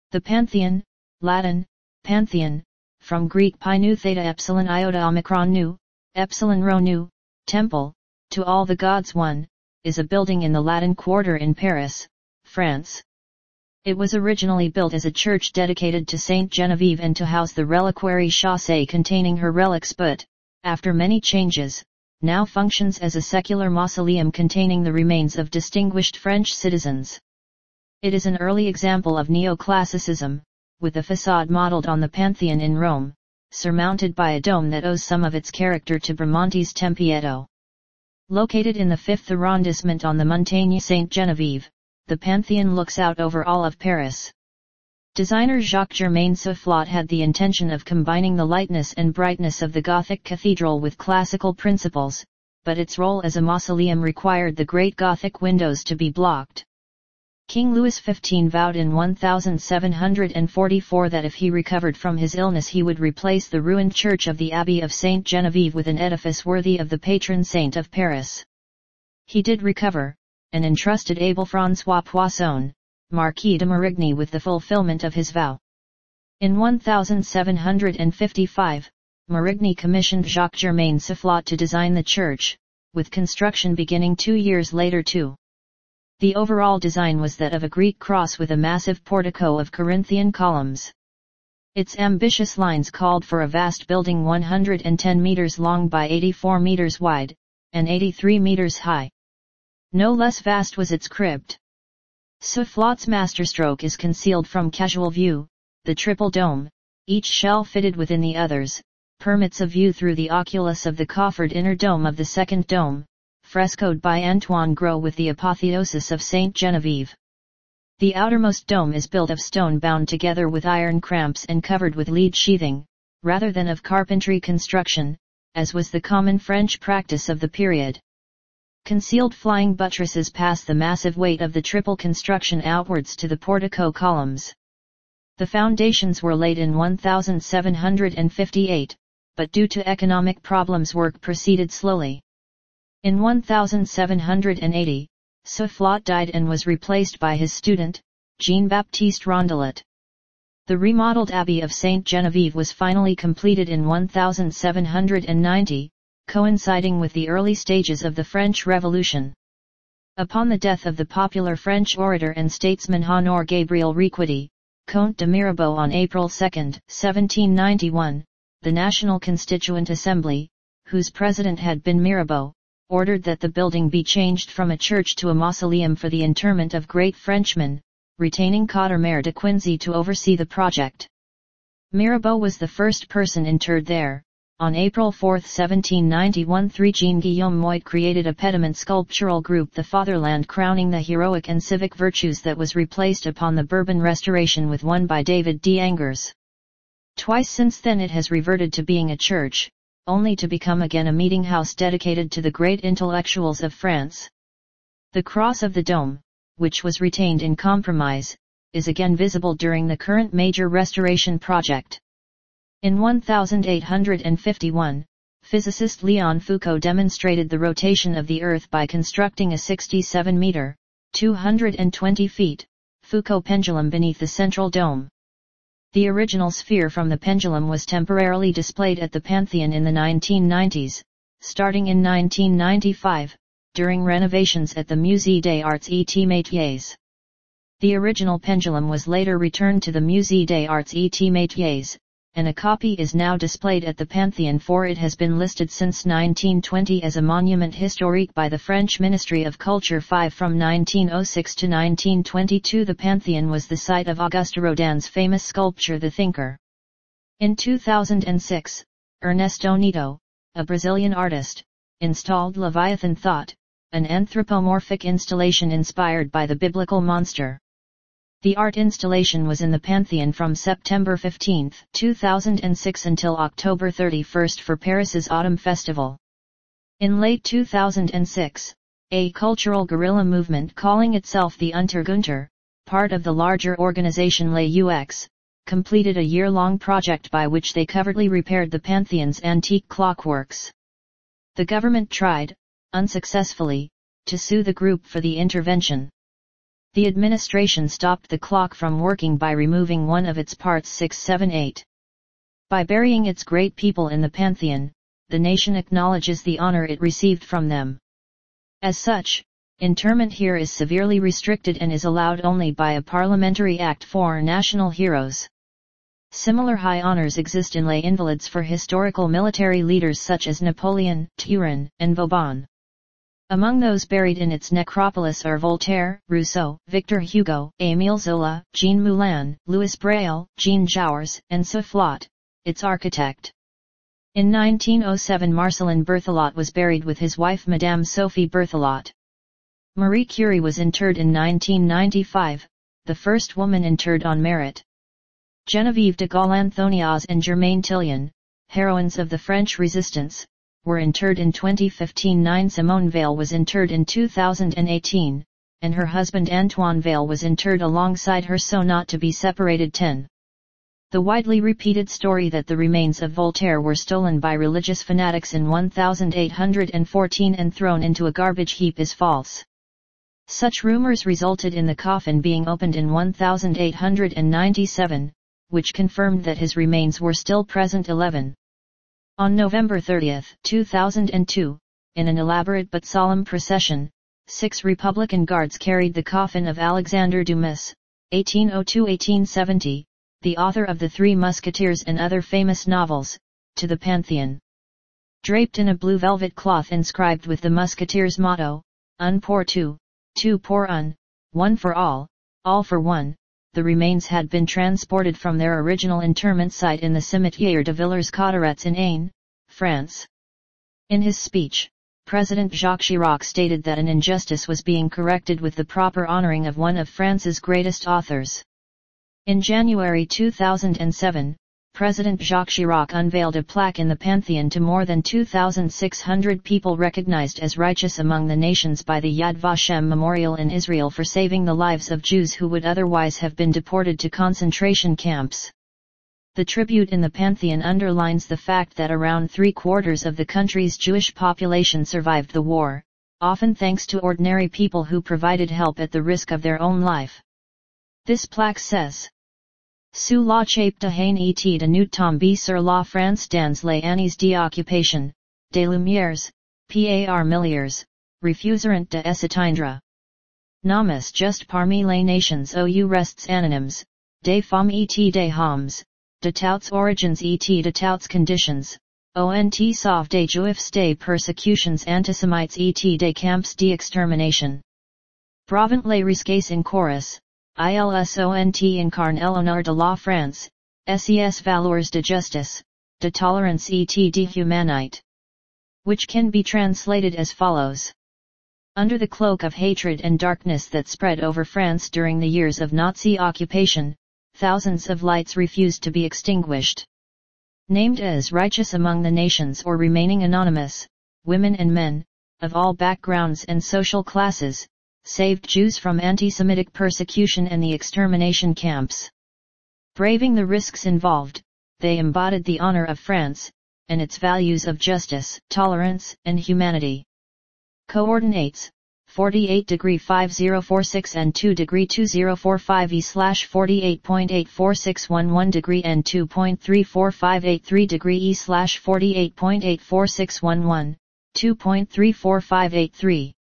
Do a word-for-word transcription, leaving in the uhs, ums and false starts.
The Pantheon, Latin, Pantheon, from Greek pi nu theta epsilon iota omicron nu, epsilon rho nu, temple, to all the gods one, is a building in the Latin Quarter in Paris, France. It was originally built as a church dedicated to Saint Genevieve and to house the reliquary chaussee containing her relics, but, after many changes, now functions as a secular mausoleum containing the remains of distinguished French citizens. It is an early example of neoclassicism, with a facade modeled on the Pantheon in Rome, surmounted by a dome that owes some of its character to Bramante's Tempietto. Located in the fifth arrondissement on the Montagne Sainte-Geneviève, the Pantheon looks out over all of Paris. Designer Jacques-Germain Soufflot had the intention of combining the lightness and brightness of the Gothic cathedral with classical principles, but its role as a mausoleum required the great Gothic windows to be blocked. King Louis the fifteenth vowed in seventeen forty-four that if he recovered from his illness he would replace the ruined church of the Abbey of Sainte Geneviève with an edifice worthy of the patron saint of Paris. He did recover, and entrusted Abel François Poisson, Marquis de Marigny, with the fulfillment of his vow. In seventeen fifty-five, Marigny commissioned Jacques-Germain Soufflot to design the church, with construction beginning two years later too. The overall design was that of a Greek cross with a massive portico of Corinthian columns. Its ambitious lines called for a vast building one hundred ten meters long by eighty-four meters wide, and eighty-three meters high. No less vast was its crypt. Soufflot's masterstroke is concealed from casual view. The triple dome, each shell fitted within the others, permits a view through the oculus of the coffered inner dome of the second dome, frescoed by Antoine Gros with the apotheosis of Sainte Genevieve. The outermost dome is built of stone bound together with iron cramps and covered with lead sheathing, rather than of carpentry construction, as was the common French practice of the period. Concealed flying buttresses pass the massive weight of the triple construction outwards to the portico columns. The foundations were laid in seventeen fifty-eight, but due to economic problems work proceeded slowly. In seventeen eighty, Soufflot died and was replaced by his student, Jean-Baptiste Rondelet. The remodeled Abbey of Sainte Genevieve was finally completed in seventeen ninety, coinciding with the early stages of the French Revolution. Upon the death of the popular French orator and statesman Honoré Gabriel Riquetti, Comte de Mirabeau, on April second, seventeen ninety-one, the National Constituent Assembly, whose president had been Mirabeau, ordered that the building be changed from a church to a mausoleum for the interment of great Frenchmen, retaining Codermère de Quincy to oversee the project. Mirabeau was the first person interred there. On April fourth, seventeen ninety-one, Jean-Guillaume Moit created a pediment sculptural group, the Fatherland, crowning the heroic and civic virtues, that was replaced upon the Bourbon Restoration with one by David D. Angers. Twice since then it has reverted to being a church, only to become again a meeting house dedicated to the great intellectuals of France. The cross of the dome, which was retained in compromise, is again visible during the current major restoration project. In eighteen fifty-one, physicist Léon Foucault demonstrated the rotation of the Earth by constructing a sixty-seven meter, two hundred twenty feet, Foucault pendulum beneath the central dome. The original sphere from the pendulum was temporarily displayed at the Pantheon in the nineteen nineties, starting in nineteen ninety-five, during renovations at the Musée des Arts et Métiers. The original pendulum was later returned to the Musée des Arts et Métiers, and a copy is now displayed at the Pantheon, for it has been listed since nineteen twenty as a monument historique by the French Ministry of Culture. five From nineteen oh six to nineteen twenty-two the Pantheon was the site of Auguste Rodin's famous sculpture The Thinker. In two thousand six, Ernesto Neto, a Brazilian artist, installed Leviathan Thought, an anthropomorphic installation inspired by the biblical monster. The art installation was in the Pantheon from September fifteenth, two thousand six until October thirty-first for Paris's Autumn Festival. In late two thousand six, a cultural guerrilla movement calling itself the Untergunter, part of the larger organization Les U X, completed a year-long project by which they covertly repaired the Pantheon's antique clockworks. The government tried, unsuccessfully, to sue the group for the intervention. The administration stopped the clock from working by removing one of its parts six, seven, eight. By burying its great people in the Pantheon, the nation acknowledges the honor it received from them. As such, interment here is severely restricted and is allowed only by a parliamentary act for national heroes. Similar high honors exist in lay invalids for historical military leaders such as Napoleon, Turenne, and Vauban. Among those buried in its necropolis are Voltaire, Rousseau, Victor Hugo, Émile Zola, Jean Moulin, Louis Braille, Jean Jouars, and Soufflot, its architect. In nineteen oh seven Marcellin Berthelot was buried with his wife Madame Sophie Berthelot. Marie Curie was interred in nineteen ninety-five, the first woman interred on merit. Geneviève de Gaulle Anthoniaz and Germaine Tillion, heroines of the French Resistance, were interred in twenty fifteen. nine Simone Weil was interred in two thousand eighteen, and her husband Antoine Weil was interred alongside her so not to be separated. ten. The widely repeated story that the remains of Voltaire were stolen by religious fanatics in eighteen fourteen and thrown into a garbage heap is false. Such rumors resulted in the coffin being opened in eighteen ninety-seven, which confirmed that his remains were still present. eleven. On November thirtieth, two thousand two, in an elaborate but solemn procession, six Republican guards carried the coffin of Alexandre Dumas, eighteen oh two to eighteen seventy, the author of The Three Musketeers and other famous novels, to the Pantheon. Draped in a blue velvet cloth inscribed with the Musketeers' motto, Un pour tout, two pour un, one for all, all for one, the remains had been transported from their original interment site in the Cimetière de Villers-Cotterets in Ain, France. In his speech, President Jacques Chirac stated that an injustice was being corrected with the proper honoring of one of France's greatest authors. In January two thousand seven, President Jacques Chirac unveiled a plaque in the Pantheon to more than two thousand six hundred people recognized as righteous among the nations by the Yad Vashem Memorial in Israel for saving the lives of Jews who would otherwise have been deported to concentration camps. The tribute in the Pantheon underlines the fact that around three-quarters of the country's Jewish population survived the war, often thanks to ordinary people who provided help at the risk of their own life. This plaque says, Sous la chape de haine et de nous tomber sur la France dans les années d'occupation, des Lumières, par milliers, refuseront de s'éteindre. Namus juste parmi les nations ou restes anonymes, des femmes et des hommes, de toutes origines et de toutes conditions, ont sauvé des juifs des persécutions antisémites et des camps d'extermination. Bravant les risques in chorus. Ils incarnent l'honneur de la France, ses valeurs de justice, de tolérance et de humanité. Which can be translated as follows. Under the cloak of hatred and darkness that spread over France during the years of Nazi occupation, thousands of lights refused to be extinguished. Named as righteous among the nations or remaining anonymous, women and men, of all backgrounds and social classes, saved Jews from anti-Semitic persecution and the extermination camps. Braving the risks involved, they embodied the honor of France, and its values of justice, tolerance, and humanity. Coordinates, forty-eight degree five zero four six and two degree two zero four five e slash forty-eight point eight four six one one degree and two point three four five eight three degree e slash forty-eight point eight four six one one, two point three four five eight three.